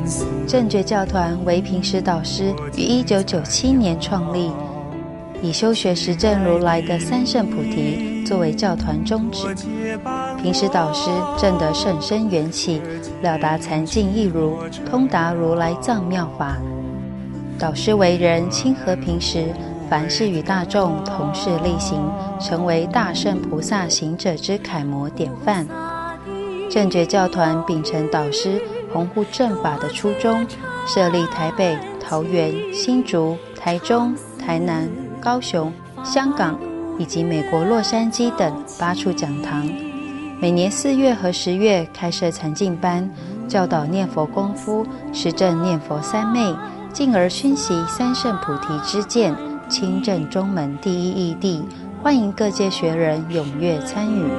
正觉教团为平时导师于1997年创立，以修学实证如来的三圣菩提作为教团宗旨。平时导师证得甚深缘起，了达禅境义如，通达如来藏妙法。导师为人亲和平时，凡事与大众同事力行，成为大圣菩萨行者之楷模典范。正觉教团秉承导师弘护正法的初衷，设立台北、桃园、新竹、台中、台南、高雄、香港以及美国洛杉矶等8处讲堂。每年4月和10月开设禅净班，教导念佛功夫，实证念佛三昧，进而熏习三圣菩提之见，亲证中门第一义谛，欢迎各界学人踊跃参与。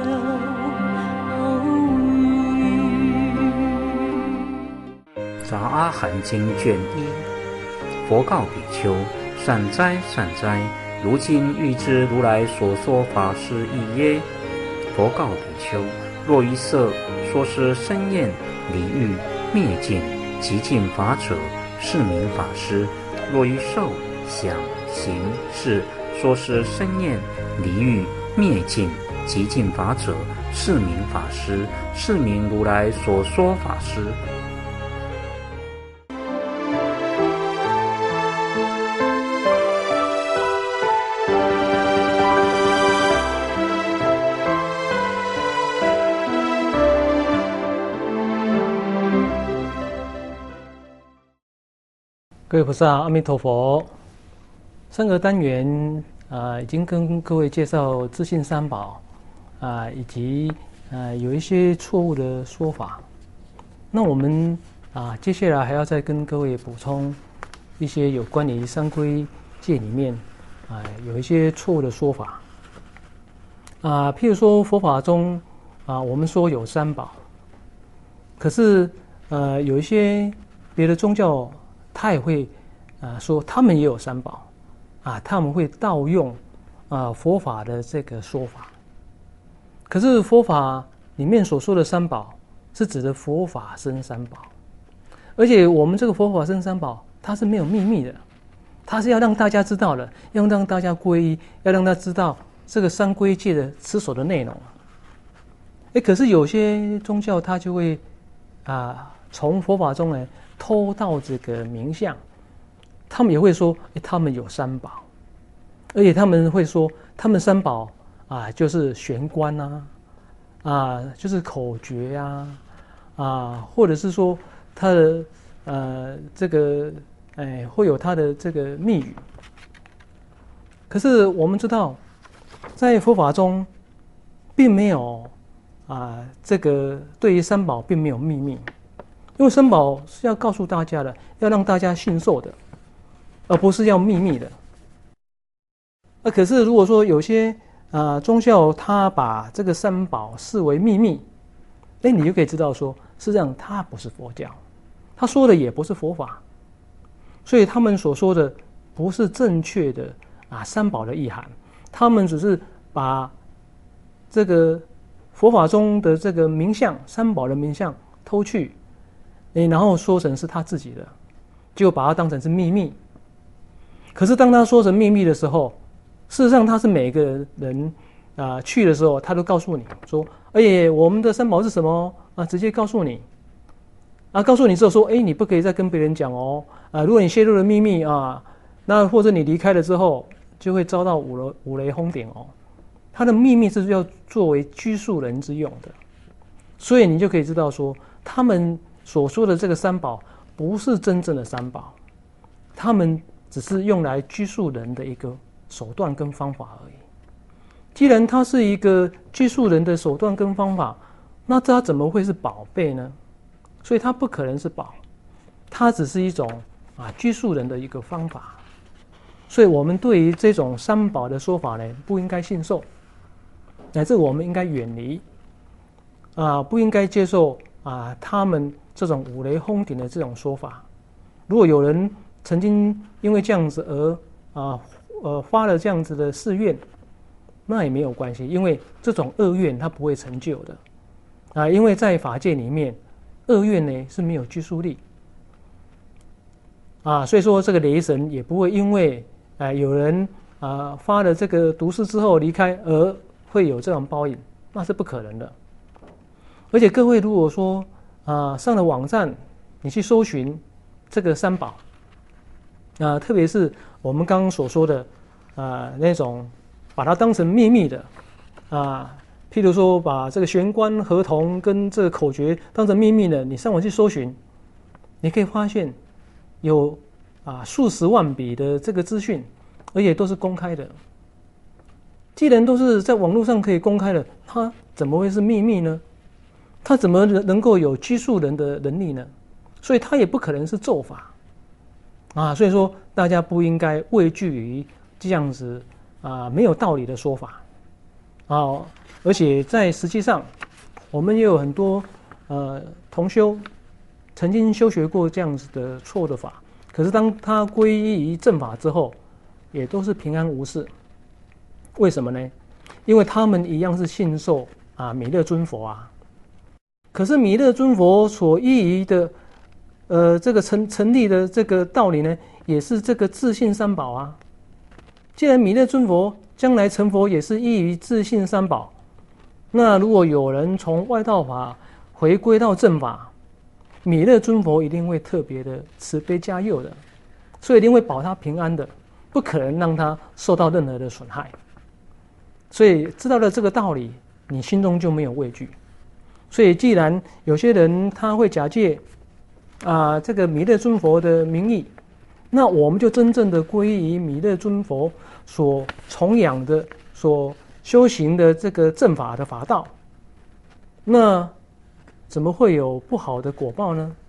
杂阿含经卷1，佛告比丘：善哉善哉，如今欲知如来所说法是义耶？佛告比丘：若于色说是生厌离欲灭尽极尽法者，是名法师；若于受想行识说是生厌离欲灭尽极尽法者，是名法师，是名如来所说法师。 各位菩萨，阿弥陀佛。上个单元已经跟各位介绍自信三宝以及有一些错误的说法。那我们接下来还要再跟各位补充一些有关于三皈戒里面有一些错误的说法譬如说佛法中我们说有三宝，可是有一些别的宗教他也会说他们也有三宝他们会盗用佛法的这个说法。可是佛法里面所说的三宝是指的佛法僧三宝，而且我们这个佛法僧三宝它是没有秘密的，它是要让大家知道的，要让大家皈依，要让大家知道这个三皈戒的持守的内容。可是有些宗教它就会从佛法中呢偷到这个名相，他们也会说他们有三宝，而且他们会说他们三宝就是玄关就是口诀或者是说他的这个会有他的这个密语。可是我们知道在佛法中并没有这个对于三宝并没有秘密，因为三宝是要告诉大家的，要让大家信受的，而不是要秘密的。可是如果说有些宗教他把这个三宝视为秘密，你就可以知道说事实上他不是佛教，他说的也不是佛法，所以他们所说的不是正确的三宝的意涵，他们只是把这个佛法中的这个名相三宝的名相偷去然后说成是他自己的，就把它当成是秘密。可是当他说成秘密的时候，事实上他是每个人去的时候他都告诉你说我们的三宝是什么直接告诉你告诉你之后说你不可以再跟别人讲如果你泄露了秘密那或者你离开了之后就会遭到五雷轰顶他的秘密是要作为拘束人之用的。所以你就可以知道说他们所说的这个三宝不是真正的三宝，他们只是用来拘束人的一个手段跟方法而已。既然它是一个拘束人的手段跟方法，那它怎么会是宝贝呢？所以它不可能是宝，它只是一种拘束人的一个方法。所以我们对于这种三宝的说法呢，不应该信受，乃至我们应该远离不应该接受他们这种五雷轰顶的这种说法。如果有人曾经因为这样子而发了这样子的誓愿，那也没有关系，因为这种恶愿它不会成就的因为在法界里面恶愿呢是没有拘束力， 所以说这个雷神也不会因为有人发了这个毒誓之后离开而会有这种报应，那是不可能的。而且各位如果说上了网站，你去搜寻这个三宝，特别是我们刚刚所说的那种把它当成秘密的譬如说把这个玄关合同跟这个口诀当成秘密的，你上网去搜寻，你可以发现有数十万笔的这个资讯，而且都是公开的。既然都是在网络上可以公开的，它怎么会是秘密呢？它怎么能够有拘束人的能力呢？所以它也不可能是咒法所以说大家不应该畏惧于这样子没有道理的说法而且在实际上，我们也有很多同修曾经修学过这样子的错的法，可是当他皈依于正法之后，也都是平安无事。为什么呢？因为他们一样是信受弥勒尊佛可是弥勒尊佛所依于的这个成立的这个道理呢，也是这个自信三宝既然弥勒尊佛将来成佛也是依于自信三宝，那如果有人从外道法回归到正法，弥勒尊佛一定会特别的慈悲加佑的，所以一定会保他平安的，不可能让他受到任何的损害。所以知道了这个道理，你心中就没有畏惧。所以既然有些人他会假借这个弥勒尊佛的名义，那我们就真正的皈依于弥勒尊佛所崇仰的所修行的这个正法的法道，那怎么会有不好的果报呢？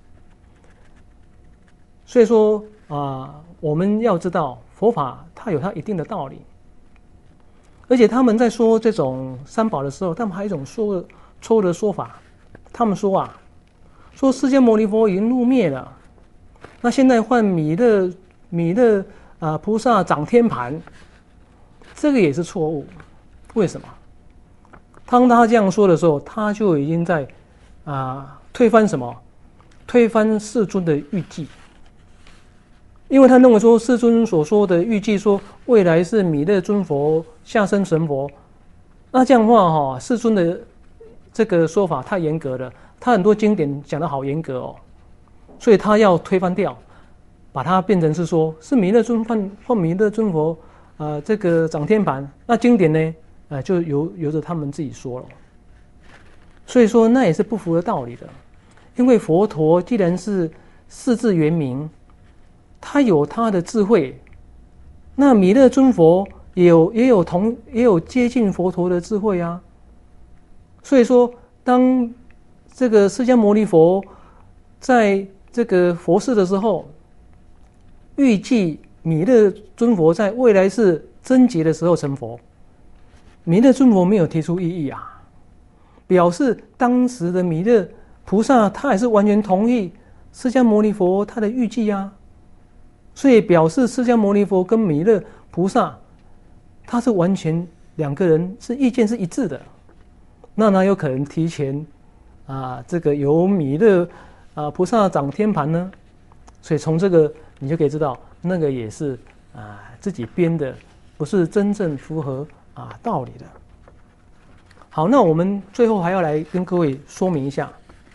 所以说我们要知道佛法它有它一定的道理，而且他们在说这种三宝的时候，他们还有一种错误的说法。他们说说释迦牟尼佛已经入灭了，那现在换弥勒菩萨掌天盘，这个也是错误。为什么？当他这样说的时候，他就已经在推翻什么？推翻世尊的预计。因为他认为说世尊所说的预计说未来是弥勒尊佛下生成佛，那这样的话世尊的这个说法太严格了，他很多经典讲得好严格所以他要推翻掉，把它变成是说是弥勒尊换弥勒尊佛这个掌天盘，那经典呢就由着他们自己说了。所以说那也是不符合道理的，因为佛陀既然是世智圆明，他有他的智慧，那弥勒尊佛也有接近佛陀的智慧所以说当这个释迦牟尼佛在这个佛世的时候，预计弥勒尊佛在未来是贞节的时候成佛，弥勒尊佛没有提出异议表示当时的弥勒菩萨他也是完全同意释迦牟尼佛他的预计所以表示释迦牟尼佛跟弥勒菩萨他是完全两个人是意见是一致的，那哪有可能提前这个由弥勒菩萨掌天盘呢？所以从这个你就可以知道，那个也是自己编的，不是真正符合道理的。好，那我们最后还要来跟各位说明一下，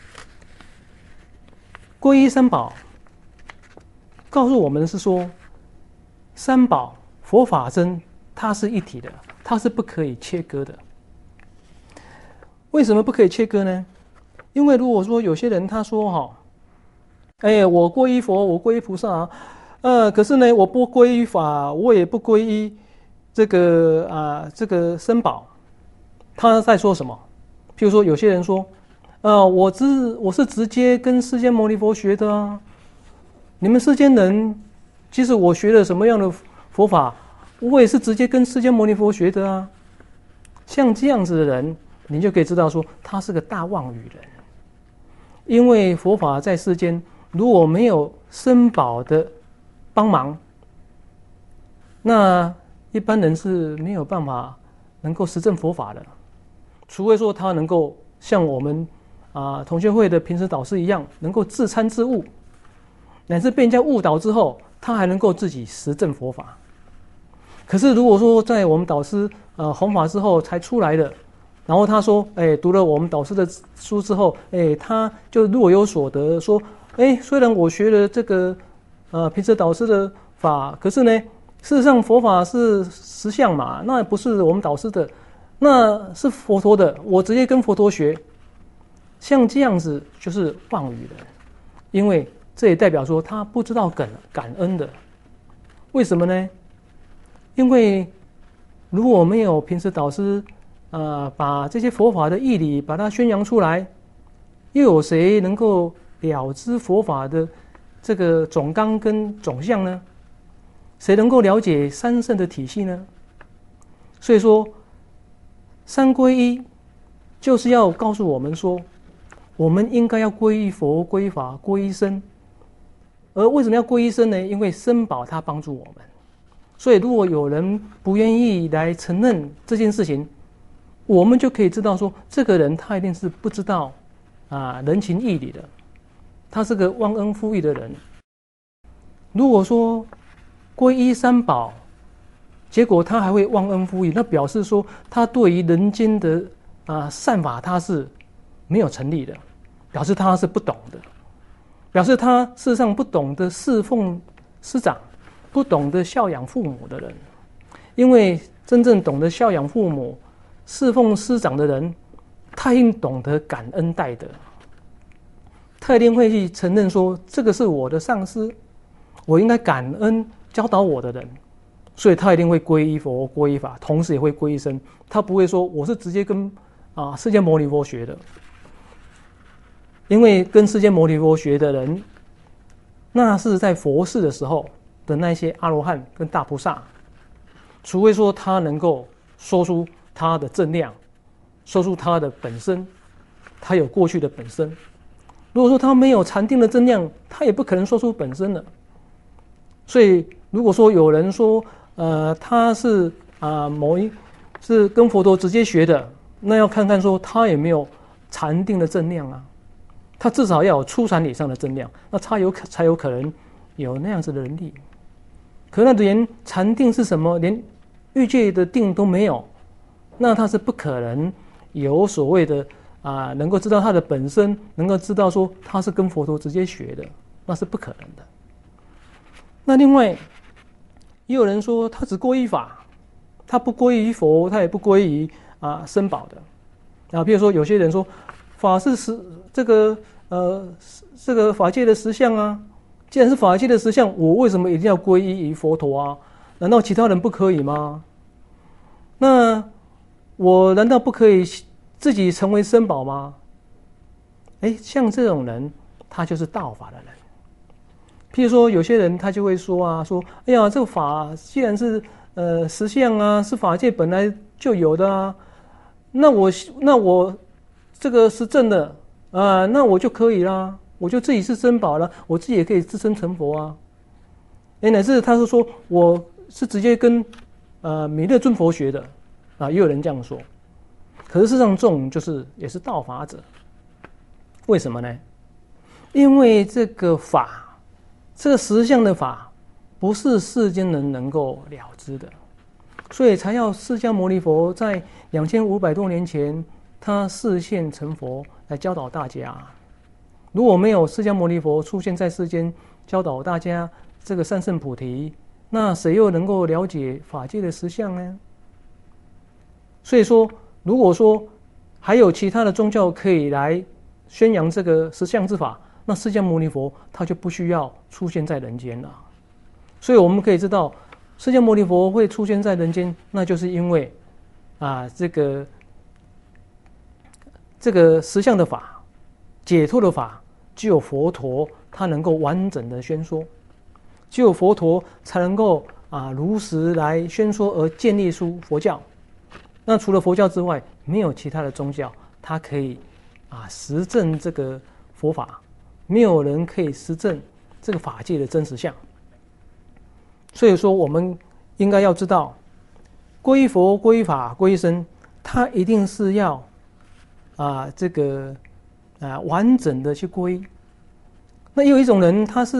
皈依三宝告诉我们是说，三宝佛法僧它是一体的，它是不可以切割的。为什么不可以切割呢？因为如果说有些人他说我皈依佛，我皈依菩萨可是呢我不皈依法，我也不皈依这个僧宝，他在说什么？譬如说有些人说我是直接跟释迦牟尼佛学的你们世间人即使我学了什么样的佛法，我也是直接跟释迦牟尼佛学的像这样子的人，你就可以知道说他是个大妄语人。因为佛法在世间如果没有僧宝的帮忙，那一般人是没有办法能够实证佛法的，除非说他能够像我们同学会的平时导师一样，能够自参自悟。 乃至被人家误导之后，他还能够自己实证佛法。可是如果说在我们导师弘法之后才出来的，然后他说，读了我们导师的书之后，他就若有所得，说，虽然我学了这个平时导师的法，可是呢，事实上佛法是实相嘛，那不是我们导师的，那是佛陀的，我直接跟佛陀学。像这样子就是妄语的，因为这也代表说他不知道感恩的。为什么呢？因为如果没有平时导师把这些佛法的义理把它宣扬出来，又有谁能够了知佛法的这个总纲跟总相呢？谁能够了解三圣的体系呢？所以说三皈依就是要告诉我们说，我们应该要皈依佛、皈依法、皈依僧。而为什么要皈依僧呢？因为僧宝它帮助我们。所以如果有人不愿意来承认这件事情，我们就可以知道说，这个人他一定是不知道人情义理的，他是个忘恩负义的人。如果说皈依三宝，结果他还会忘恩负义，那表示说他对于人间的善法他是没有成立的，表示他是不懂的，表示他事实上不懂得侍奉师长，不懂得孝养父母的人。因为真正懂得孝养父母、侍奉师长的人，他一定懂得感恩戴德，他一定会去承认说，这个是我的上师，我应该感恩教导我的人，所以他一定会皈依佛、皈依法，同时也会皈依僧。他不会说我是直接跟释迦牟尼佛学的，因为跟释迦牟尼佛学的人，那是在佛世的时候的那些阿罗汉跟大菩萨，除非说他能够说出他的正量，说出他的本身，他有过去的本身。如果说他没有禅定的正量，他也不可能说出本身了。所以如果说有人说他是是跟佛陀直接学的，那要看看说他有没有禅定的正量啊，他至少要有初禅以上的正量，那他才有可能有那样子的能力。可那连禅定是什么，连欲界的定都没有，那他是不可能有所谓的能够知道他的本身，能够知道说他是跟佛陀直接学的，那是不可能的。那另外也有人说他只皈依法，他不皈依佛，他也不皈依僧宝的。比如说有些人说法是这个法界的实相啊，既然是法界的实相，我为什么一定要皈依于佛陀啊？难道其他人不可以吗？那我难道不可以自己成为僧宝吗？像这种人，他就是道法的人。譬如说有些人他就会说哎呀，这个法既然是实相啊，是法界本来就有的啊，那我这个是正的那我就可以啦，我就自己是僧宝了，我自己也可以自身成佛啊。乃至他是说我是直接跟弥勒尊佛学的也有人这样说。可是事实上这种也是道法者。为什么呢？因为这个法，这个实相的法不是世间人能够了知的，所以才要释迦牟尼佛在2500多年前他示现成佛来教导大家。如果没有释迦牟尼佛出现在世间教导大家这个三圣菩提，那谁又能够了解法界的实相呢？所以说如果说还有其他的宗教可以来宣扬这个实相之法，那释迦牟尼佛他就不需要出现在人间了。所以我们可以知道释迦牟尼佛会出现在人间，那就是因为这个实相的法、解脱的法，只有佛陀他能够完整的宣说，只有佛陀才能够如实来宣说而建立出佛教。那除了佛教之外，没有其他的宗教它可以实证这个佛法，没有人可以实证这个法界的真实相。所以说我们应该要知道，皈依佛、皈依法、皈依僧，它一定是要完整的去皈依。那有一种人他是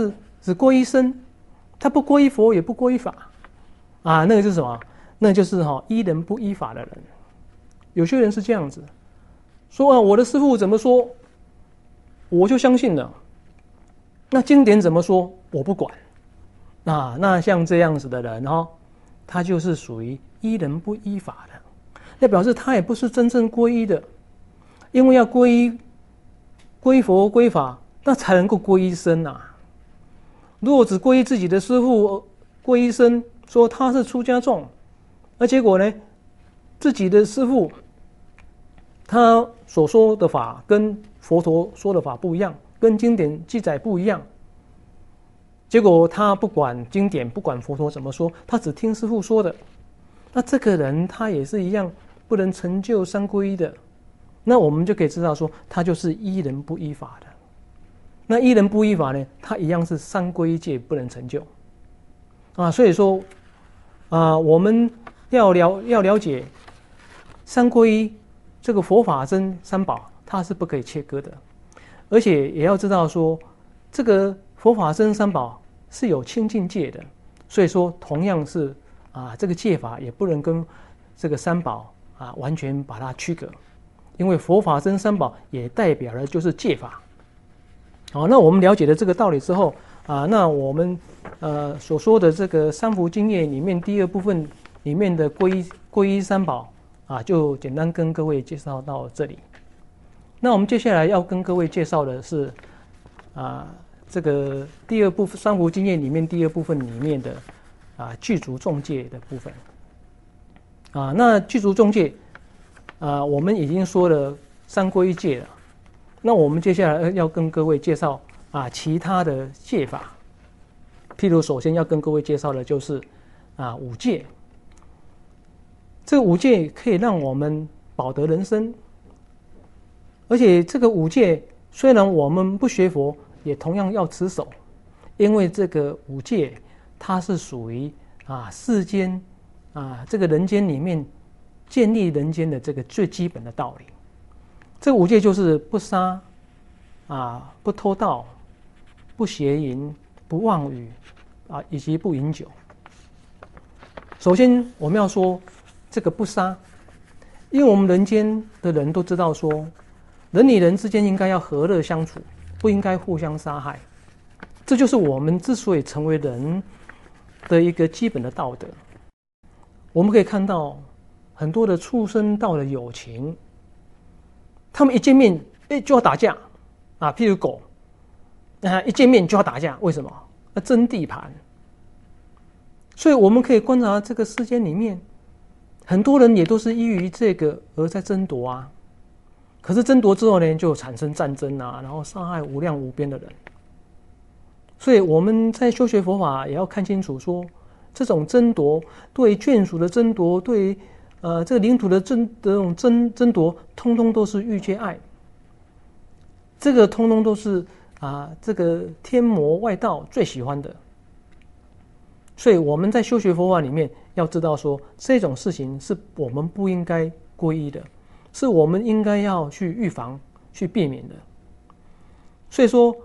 只皈依僧，他不皈依佛，也不皈依法，啊，那个就是什么？那就是依人不依法的人。有些人是这样子，说啊，我的师父怎么说，我就相信了。那经典怎么说，我不管。啊，那像这样子的人他就是属于依人不依法的，那表示他也不是真正皈依的，因为要皈依佛皈法，那才能够皈依僧啊。如果只皈依自己的师父，皈依僧，说他是出家众，那结果呢，自己的师父他所说的法跟佛陀说的法不一样，跟经典记载不一样，结果他不管经典，不管佛陀怎么说，他只听师父说的，那这个人他也是一样不能成就三皈依的。那我们就可以知道说，他就是依人不依法的。那依人不依法呢，他一样是三皈依戒不能成就啊。所以说我们要了解三皈依这个佛法僧三宝，它是不可以切割的，而且也要知道说，这个佛法僧三宝是有清净戒的，所以说同样是这个戒法也不能跟这个三宝完全把它区隔，因为佛法僧三宝也代表的就是戒法。好，那我们了解了这个道理之后那我们所说的这个三福经业里面第二部分里面的皈依三宝就简单跟各位介绍到这里。那我们接下来要跟各位介绍的是这个第二部分三福经业里面第二部分里面的具足众戒的部分那具足众戒我们已经说了三皈依戒了，那我们接下来要跟各位介绍其他的戒法。譬如首先要跟各位介绍的就是五戒。这个五戒可以让我们保得人身，而且这个五戒虽然我们不学佛，也同样要持守，因为这个五戒它是属于世间这个人间里面建立人间的这个最基本的道理。这个五戒就是不杀不偷盗，不邪淫，不妄语以及不饮酒。首先我们要说这个不杀，因为我们人间的人都知道说，人与人之间应该要和乐相处，不应该互相杀害，这就是我们之所以成为人的一个基本的道德。我们可以看到很多的畜生道的友情，他们一见面就要打架譬如狗一见面就要打架，为什么？争地盘。所以我们可以观察这个世间里面，很多人也都是依于这个而在争夺可是争夺之后呢，就产生战争然后杀害无量无边的人。所以我们在修学佛法也要看清楚说，这种争夺，对眷属的争夺，对这个领土的这种争夺，通通都是欲界爱，这个通通都是这个天魔外道最喜欢的。所以我们在修学佛法里面要知道说，这种事情是我们不应该皈依的，是我们应该要去预防去避免的。所以说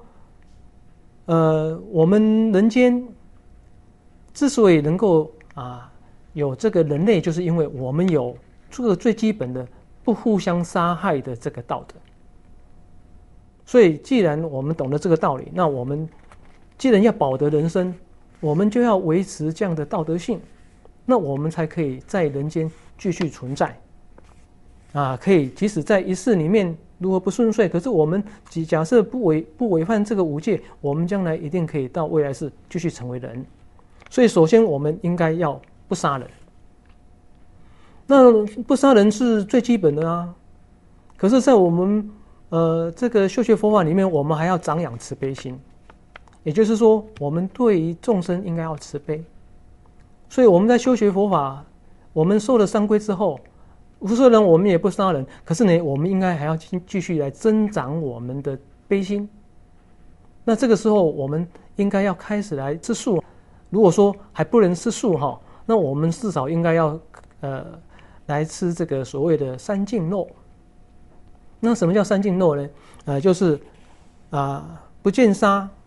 我们人间之所以能够有这个人类，就是因为我们有这个最基本的不互相杀害的这个道德。所以既然我们懂得这个道理，那我们既然要保得人身，我们就要维持这样的道德性，那我们才可以在人间继续存在可以即使在一世里面如何不顺遂，可是我们假设不违反这个五戒，我们将来一定可以到未来世继续成为人。所以首先我们应该要不杀人，那不杀人是最基本的可是在我们这个修学佛法里面，我们还要长养慈悲心，也就是说我们对于众生应该要慈悲。所以我们在修学佛法，我们受了三皈之后，虽然我们也不杀人，可是呢，我们应该还要继续来增长我们的悲心。那这个时候我们应该要开始来吃素。如果说还不能吃素那我们至少应该要来吃这个所谓的三净肉。那什么叫三净肉呢？就是不见杀，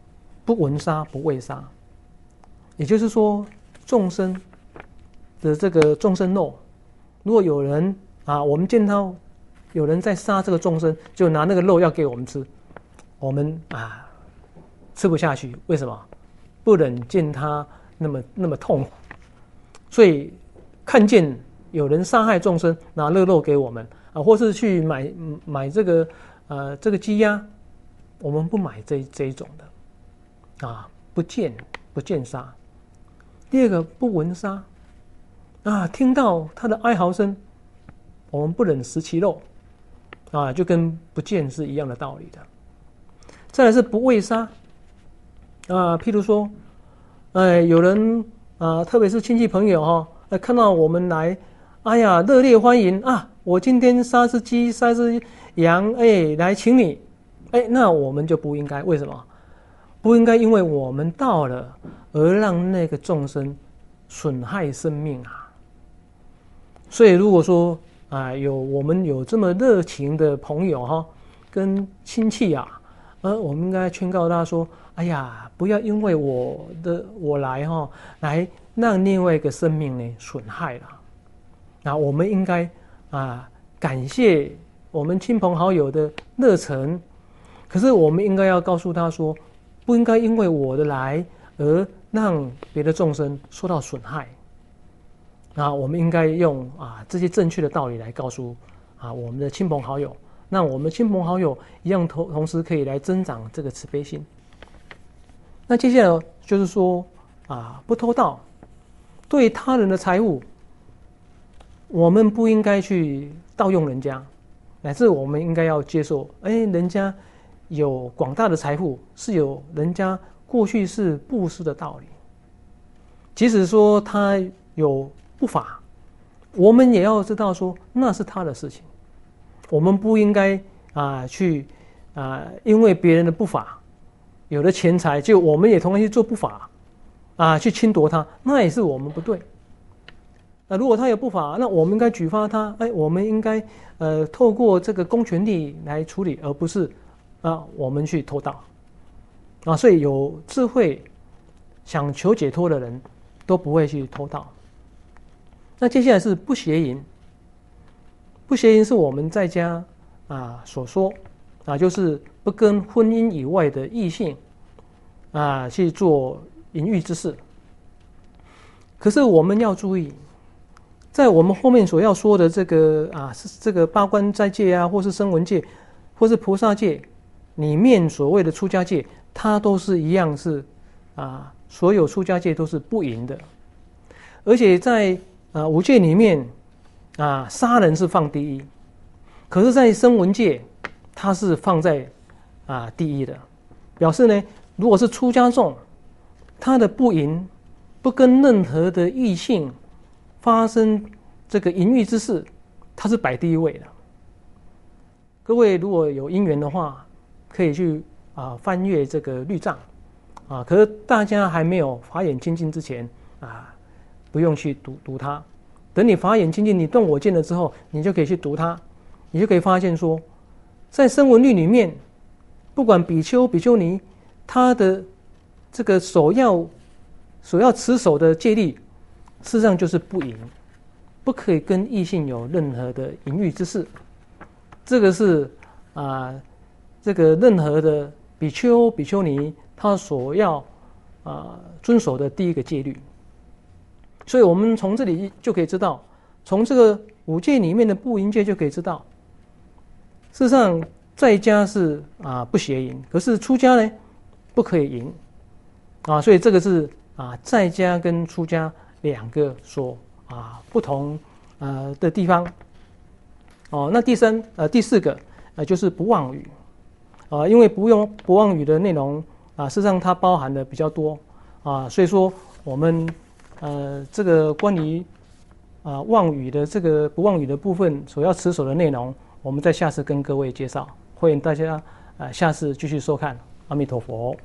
不闻杀，不畏杀。也就是说，众生的这个众生肉，如果有人我们见到有人在杀这个众生，就拿那个肉要给我们吃，我们吃不下去。为什么？不忍见他那么痛苦，所以看见有人杀害众生，拿那个肉给我们或是去买这个鸡鸭，我们不买这一种的不见杀。第二个不闻杀听到他的哀嚎声，我们不忍食其肉就跟不见是一样的道理的。再来是不畏杀譬如说有人特别是亲戚朋友看到我们来，哎呀热烈欢迎我今天杀只鸡杀只羊来请你，那我们就不应该。为什么不应该？因为我们到了而让那个众生损害生命所以如果说我们有这么热情的朋友跟亲戚我们应该劝告他说，哎呀不要因为我来让另外一个生命呢损害了我们应该感谢我们亲朋好友的热忱，可是我们应该要告诉他说，不应该因为我的来而让别的众生受到损害我们应该用这些正确的道理来告诉我们的亲朋好友，让我们亲朋好友一样同时可以来增长这个慈悲心。那接下来就是说不偷盗，对他人的财物，我们不应该去盗用人家，乃至我们应该要接受人家有广大的财富，是有人家过去是布施的道理。即使说他有不法，我们也要知道说那是他的事情，我们不应该去因为别人的不法有了钱财，就我们也同样去做不法去侵夺他，那也是我们不对。如果他有不法，那我们应该举发他，我们应该透过这个公权力来处理，而不是我们去偷盗所以有智慧想求解脱的人都不会去偷盗。那接下来是不邪淫。不邪淫是我们在家所说就是不跟婚姻以外的异性去做淫欲之事。可是我们要注意，在我们后面所要说的这个八关斋戒或是声闻戒或是菩萨戒里面所谓的出家戒，它都是一样是所有出家戒都是不淫的。而且在五戒里面杀人是放第一，可是在声闻戒它是放在第一的，表示呢，如果是出家众，他的不淫，不跟任何的异性发生这个淫欲之事，他是摆第一位的。各位如果有因缘的话，可以去翻阅这个律藏可是大家还没有法眼清净之前不用去读它。等你法眼清净，你断我见了之后，你就可以去读它，你就可以发现说，在声闻律里面，不管比丘比丘尼，他的这个所要持守的戒律，事实上就是不淫，不可以跟异性有任何的淫欲之事。这个是这个任何的比丘比丘尼他所要遵守的第一个戒律。所以我们从这里就可以知道，从这个五戒里面的不淫戒就可以知道，事实上在家是不邪淫，可是出家呢不可以淫所以这个是在家跟出家两个所不同的地方那第四个就是不妄语因为不妄语的内容事实上它包含的比较多所以说我们这个关于妄语的这个不妄语的部分所要持守的内容，我们在下次跟各位介绍，欢迎大家下次继续收看。阿弥陀佛。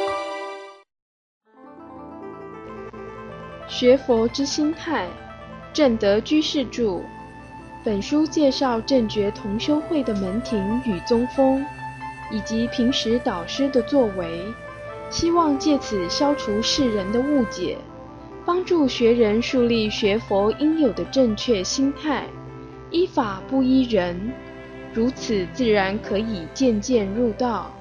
学佛之心态， 正德居士著。本书介绍正觉同修会的门庭与宗风，以及平时导师的作为，希望借此消除世人的误解，帮助学人树立学佛应有的正确心态，依法不依人，如此自然可以渐渐入道。